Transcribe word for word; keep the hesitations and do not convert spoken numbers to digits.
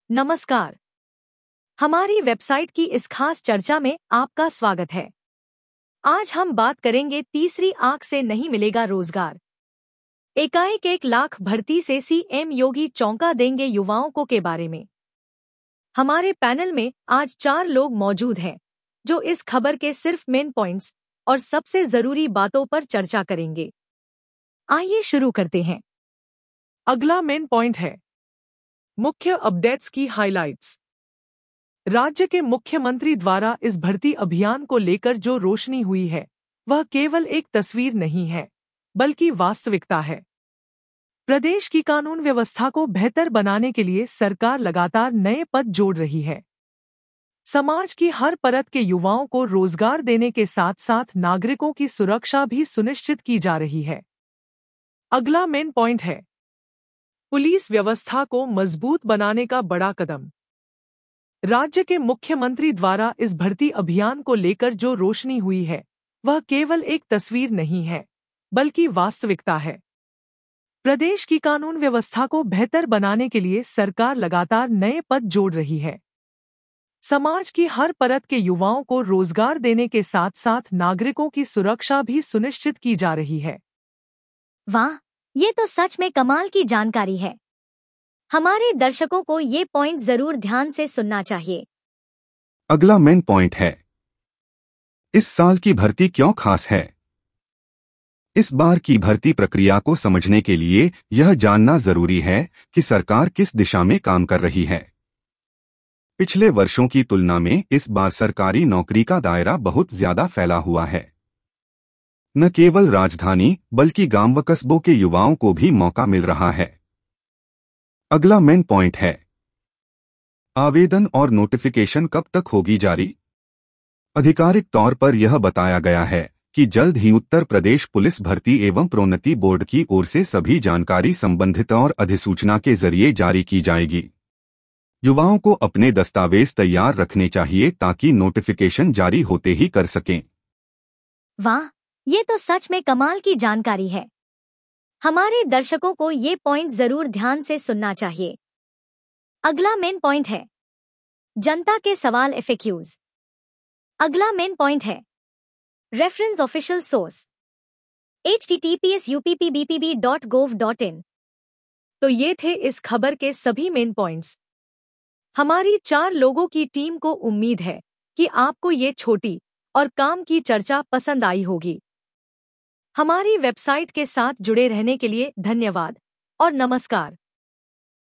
नमस्कार। हमारी वेबसाइट की इस खास चर्चा में आपका स्वागत है। आज हम बात करेंगे तीसरी आंख से नहीं मिलेगा रोजगार। एकाएक एक लाख भर्ती से सीएम योगी चौंका देंगे युवाओं को के बारे में। हमारे पैनल में आज चार लोग मौजूद हैं जो इस खबर के सिर्फ मेन पॉइंट्स और सबसे जरूरी बातों पर चर्चा करेंगे। आइए शुरू करते हैं। अगला मेन पॉइंट है मुख्य अपडेट्स की हाइलाइट्स। राज्य के मुख्यमंत्री द्वारा इस भर्ती अभियान को लेकर जो रोशनी हुई है वह केवल एक तस्वीर नहीं है बल्कि वास्तविकता है। प्रदेश की कानून व्यवस्था को बेहतर बनाने के लिए सरकार लगातार नए पद जोड़ रही है। समाज की हर परत के युवाओं को रोजगार देने के साथ साथ नागरिकों की सुरक्षा भी सुनिश्चित की जा रही है। अगला मेन पॉइंट है पुलिस व्यवस्था को मजबूत बनाने का बड़ा कदम। राज्य के मुख्यमंत्री द्वारा इस भर्ती अभियान को लेकर जो रोशनी हुई है वह केवल एक तस्वीर नहीं है बल्कि वास्तविकता है। प्रदेश की कानून व्यवस्था को बेहतर बनाने के लिए सरकार लगातार नए पद जोड़ रही है। समाज की हर परत के युवाओं को रोजगार देने के साथ साथ नागरिकों की सुरक्षा भी सुनिश्चित की जा रही है। वाह, ये तो सच में कमाल की जानकारी है। हमारे दर्शकों को ये पॉइंट जरूर ध्यान से सुनना चाहिए। अगला मेन पॉइंट है इस साल की भर्ती क्यों खास है। इस बार की भर्ती प्रक्रिया को समझने के लिए यह जानना जरूरी है कि सरकार किस दिशा में काम कर रही है। पिछले वर्षों की तुलना में इस बार सरकारी नौकरी का दायरा बहुत ज्यादा फैला हुआ है। न केवल राजधानी बल्कि गांव व कस्बों के युवाओं को भी मौका मिल रहा है। अगला मेन पॉइंट है आवेदन और नोटिफिकेशन कब तक होगी जारी। आधिकारिक तौर पर यह बताया गया है कि जल्द ही उत्तर प्रदेश पुलिस भर्ती एवं प्रोन्नति बोर्ड की ओर से सभी जानकारी संबंधित और अधिसूचना के जरिए जारी की जाएगी। युवाओं को अपने दस्तावेज तैयार रखने चाहिए ताकि नोटिफिकेशन जारी होते ही कर सकें। वाह, ये तो सच में कमाल की जानकारी है। हमारे दर्शकों को ये पॉइंट जरूर ध्यान से सुनना चाहिए। अगला मेन पॉइंट है जनता के सवाल एफएक्यूज। अगला मेन पॉइंट है reference official source H T T P S U P P B P B dot gov dot in. तो ये थे इस खबर के सभी मेन पॉइंट्स। हमारी चार लोगों की टीम को उम्मीद है कि आपको ये छोटी और काम की चर्चा पसंद आई होगी। हमारी वेबसाइट के साथ जुड़े रहने के लिए धन्यवाद और नमस्कार।